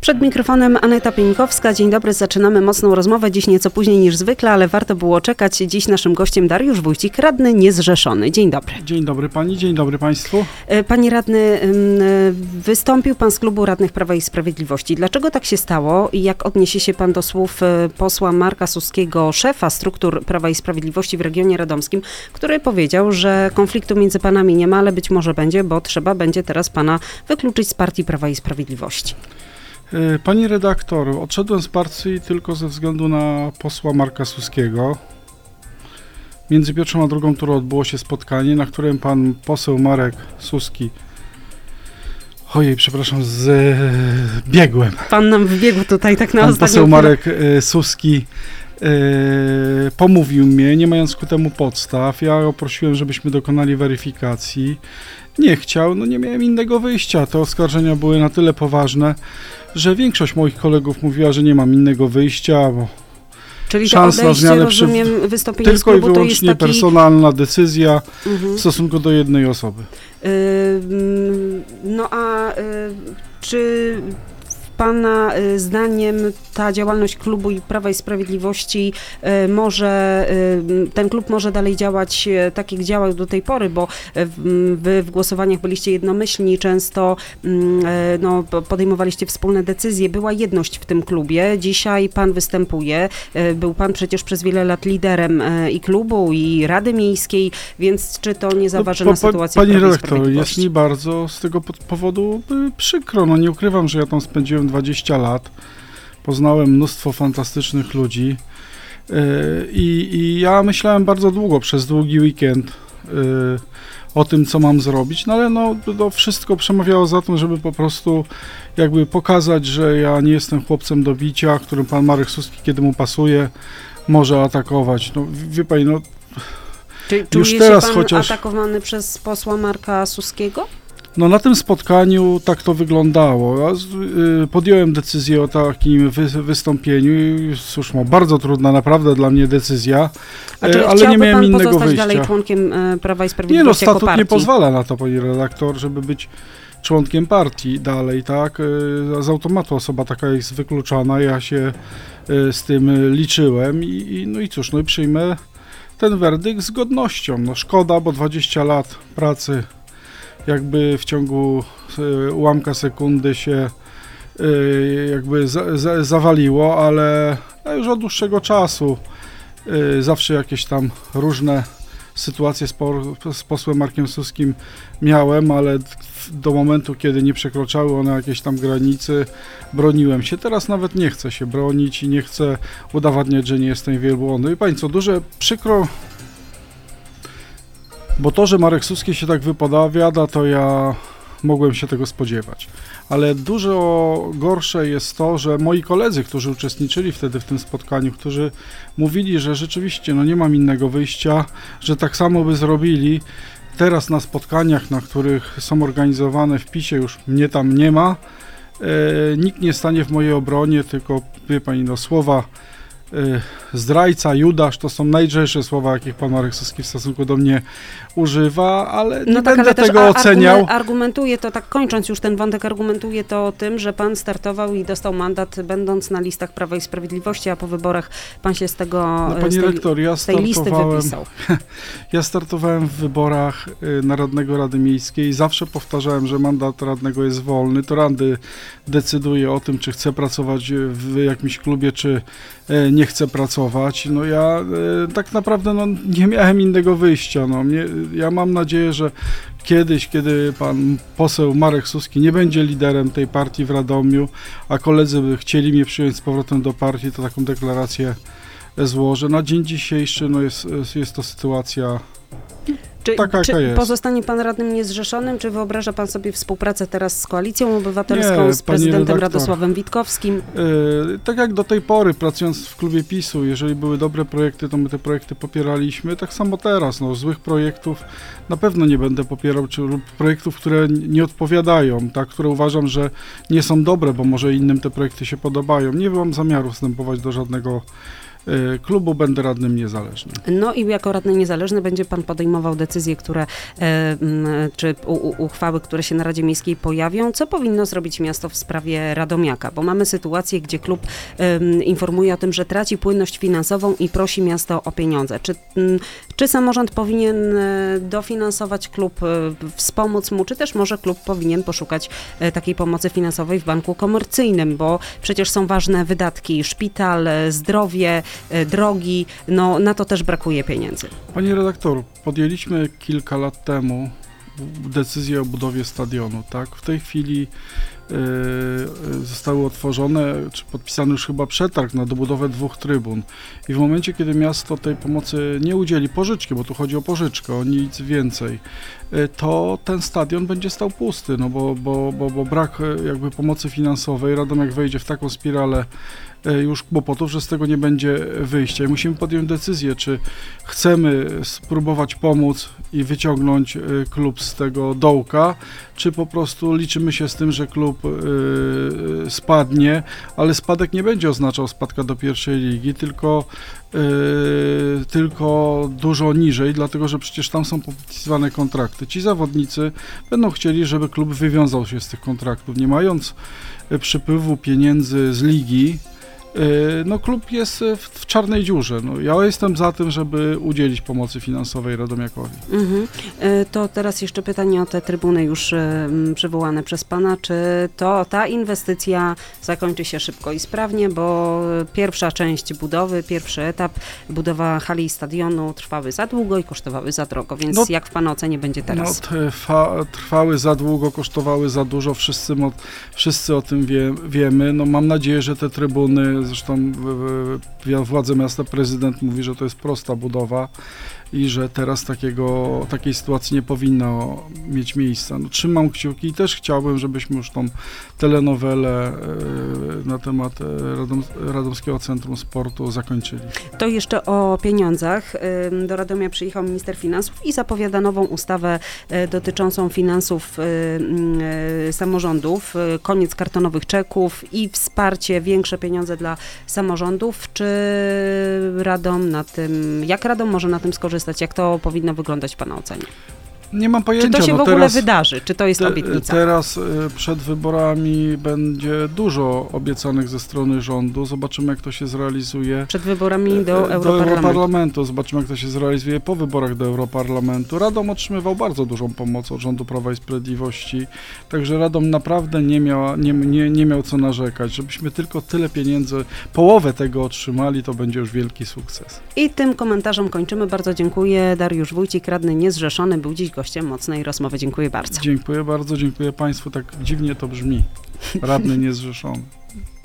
Przed mikrofonem Aneta Pieńkowska. Dzień dobry, zaczynamy mocną rozmowę. Dziś nieco później niż zwykle, ale warto było czekać. Dziś naszym gościem Dariusz Wójcik, radny niezrzeszony. Dzień dobry. Dzień dobry pani, dzień dobry państwu. Panie radny, wystąpił pan z klubu radnych Prawa i Sprawiedliwości. Dlaczego tak się stało i jak odniesie się pan do słów posła Marka Suskiego, szefa struktur Prawa i Sprawiedliwości w regionie radomskim, który powiedział, że konfliktu między panami nie ma, ale być może będzie, bo trzeba będzie teraz pana wykluczyć z partii Prawa i Sprawiedliwości. Pani redaktor, odszedłem z partii tylko ze względu na posła Marka Suskiego. Między pierwszą a drugą turą odbyło się spotkanie, na którym pan poseł Marek Suski, zbiegłem. Pan nam wbiegł tutaj tak na Pan ostatnią poseł chwilę. Marek Suski pomówił mnie, nie mając ku temu podstaw. Ja prosiłem, żebyśmy dokonali weryfikacji. Nie chciał, nie miałem innego wyjścia. Te oskarżenia były na tyle poważne, że większość moich kolegów mówiła, że nie mam innego wyjścia, bo Czyli szans to na odejście, zmianę rozumiem, wystąpienie z tylko i klubu to jest wyłącznie taki... personalna decyzja w stosunku do jednej osoby. Czy pana zdaniem ta działalność klubu i Prawa i Sprawiedliwości ten klub może dalej działać tak, jak działał do tej pory, bo wy w głosowaniach byliście jednomyślni, często podejmowaliście wspólne decyzje, była jedność w tym klubie. Dzisiaj pan występuje, był pan przecież przez wiele lat liderem i klubu, i Rady Miejskiej, więc czy to nie zaważy na sytuację Pani Prawa i redaktor, jest Sprawiedliwości? mi bardzo z tego powodu przykro. Nie ukrywam, że ja tam spędziłem 20 lat. Poznałem mnóstwo fantastycznych ludzi i ja myślałem bardzo długo, przez długi weekend o tym, co mam zrobić, ale to wszystko przemawiało za tym, żeby po prostu jakby pokazać, że ja nie jestem chłopcem do bicia, którym pan Marek Suski, kiedy mu pasuje, może atakować. Wie pani, Czy już czuje teraz się pan chociaż atakowany przez posła Marka Suskiego? na tym spotkaniu tak to wyglądało. Ja podjąłem decyzję o takim wystąpieniu i cóż, bardzo trudna naprawdę dla mnie decyzja, ale nie miałem innego pozostać wyjścia. dalej członkiem Prawa i Sprawiedliwości jako Statut partii? nie pozwala na to, pani redaktor, żeby być członkiem partii dalej, tak? Z automatu osoba taka jest wykluczana, ja się z tym liczyłem i cóż, i przyjmę ten werdykt z godnością. Szkoda, bo 20 lat pracy jakby w ciągu ułamka sekundy się jakby zawaliło, ale już od dłuższego czasu zawsze jakieś tam różne sytuacje z posłem Markiem Suskim miałem, ale do momentu, kiedy nie przekraczały one jakieś tam granicy, broniłem się. Teraz nawet nie chcę się bronić i nie chcę udowadniać, że nie jestem wielbłądny. I państwo, przykro, bo to, że Marek Suski się tak wypowiada, to ja mogłem się tego spodziewać. Ale dużo gorsze jest to, że moi koledzy, którzy uczestniczyli wtedy w tym spotkaniu, którzy mówili, że rzeczywiście nie mam innego wyjścia, że tak samo by zrobili, teraz na spotkaniach, na których są organizowane w PiS-ie, już mnie tam nie ma, nikt nie stanie w mojej obronie, tylko wie pani, słowa zdrajca, Judasz, to są najlżejsze słowa, jakich pan Marek Suski w stosunku do mnie używa, ale nie będę tego oceniał. Argumentuje to, tak kończąc już ten wątek, argumentuje to tym, że pan startował i dostał mandat, będąc na listach Prawa i Sprawiedliwości, a po wyborach pan się z tej listy wypisał. Ja startowałem w wyborach na radnego Rady Miejskiej i zawsze powtarzałem, że mandat radnego jest wolny. To Rady decyduje o tym, czy chce pracować w jakimś klubie, czy nie chcę pracować. Ja tak naprawdę nie miałem innego wyjścia. Ja mam nadzieję, że kiedyś, kiedy pan poseł Marek Suski nie będzie liderem tej partii w Radomiu, a koledzy by chcieli mnie przyjąć z powrotem do partii, to taką deklarację złożę. Na dzień dzisiejszy jest to sytuacja Czy pozostanie pan radnym niezrzeszonym, czy wyobraża pan sobie współpracę teraz z Koalicją Obywatelską, z prezydentem Radosławem Witkowskim? Tak jak do tej pory, pracując w klubie PiS-u, jeżeli były dobre projekty, to my te projekty popieraliśmy. Tak samo teraz, złych projektów na pewno nie będę popierał, lub projektów, które nie odpowiadają, które uważam, że nie są dobre, bo może innym te projekty się podobają. Nie mam zamiaru wstępować do żadnego klubu, będę radnym niezależnym. No i jako radny niezależny będzie pan podejmował decyzje, które, czy uchwały, które się na Radzie Miejskiej pojawią. Co powinno zrobić miasto w sprawie Radomiaka? Bo mamy sytuację, gdzie klub informuje o tym, że traci płynność finansową i prosi miasto o pieniądze. Czy samorząd powinien dofinansować klub, wspomóc mu, czy też może klub powinien poszukać takiej pomocy finansowej w banku komercyjnym, bo przecież są ważne wydatki, szpital, zdrowie, drogi, no na to też brakuje pieniędzy. Pani redaktor, podjęliśmy kilka lat temu decyzję o budowie stadionu, tak? W tej chwili zostały otworzone, czy podpisany już chyba przetarg na dobudowę 2 trybun i w momencie, kiedy miasto tej pomocy nie udzieli, pożyczki, bo tu chodzi o pożyczkę, o nic więcej, to ten stadion będzie stał pusty, no bo brak jakby pomocy finansowej, Radomiak wejdzie w taką spiralę już kłopotów, że z tego nie będzie wyjścia i musimy podjąć decyzję, czy chcemy spróbować pomóc i wyciągnąć klub z tego dołka, czy po prostu liczymy się z tym, że klub spadnie, ale spadek nie będzie oznaczał spadka do pierwszej ligi, tylko dużo niżej, dlatego że przecież tam są podpisywane kontrakty. Ci zawodnicy będą chcieli, żeby klub wywiązał się z tych kontraktów. Nie mając przypływu pieniędzy z ligi, no klub jest w czarnej dziurze. No, ja jestem za tym, żeby udzielić pomocy finansowej Radomiakowi. To teraz jeszcze pytanie o te trybuny już przywołane przez pana. Czy ta inwestycja zakończy się szybko i sprawnie, bo pierwsza część budowy, pierwszy etap, budowa hali i stadionu trwały za długo i kosztowały za drogo, więc jak w pana ocenie będzie teraz? Trwały za długo, kosztowały za dużo, wszyscy o tym wiemy. No, mam nadzieję, że te trybuny, zresztą władze miasta, prezydent mówi, że to jest prosta budowa i że teraz takiej sytuacji nie powinno mieć miejsca. No, trzymam kciuki i też chciałbym, żebyśmy już tą telenowelę na temat Radomskiego Centrum Sportu zakończyli. To jeszcze o pieniądzach. Do Radomia przyjechał minister finansów i zapowiada nową ustawę dotyczącą finansów samorządów, koniec kartonowych czeków i wsparcie, większe pieniądze dla samorządów. Czy jak Radom może na tym skorzystać? Jak to powinno wyglądać w pana ocenie? Nie mam pojęcia. Czy to się w ogóle wydarzy? Czy to jest obietnica? Teraz przed wyborami będzie dużo obiecanych ze strony rządu. Zobaczymy, jak to się zrealizuje. Przed wyborami do Europarlamentu. Zobaczymy, jak to się zrealizuje po wyborach do Europarlamentu. Radom otrzymywał bardzo dużą pomoc od rządu Prawa i Sprawiedliwości. Także Radom naprawdę nie miał co narzekać. Żebyśmy tylko tyle pieniędzy, połowę tego otrzymali, to będzie już wielki sukces. I tym komentarzem kończymy. Bardzo dziękuję. Dariusz Wójcik, radny niezrzeszony, był dziś gościem Mocnej Rozmowy. Dziękuję bardzo. Dziękuję bardzo, dziękuję Państwu. Tak dziwnie to brzmi. Radny niezrzeszony.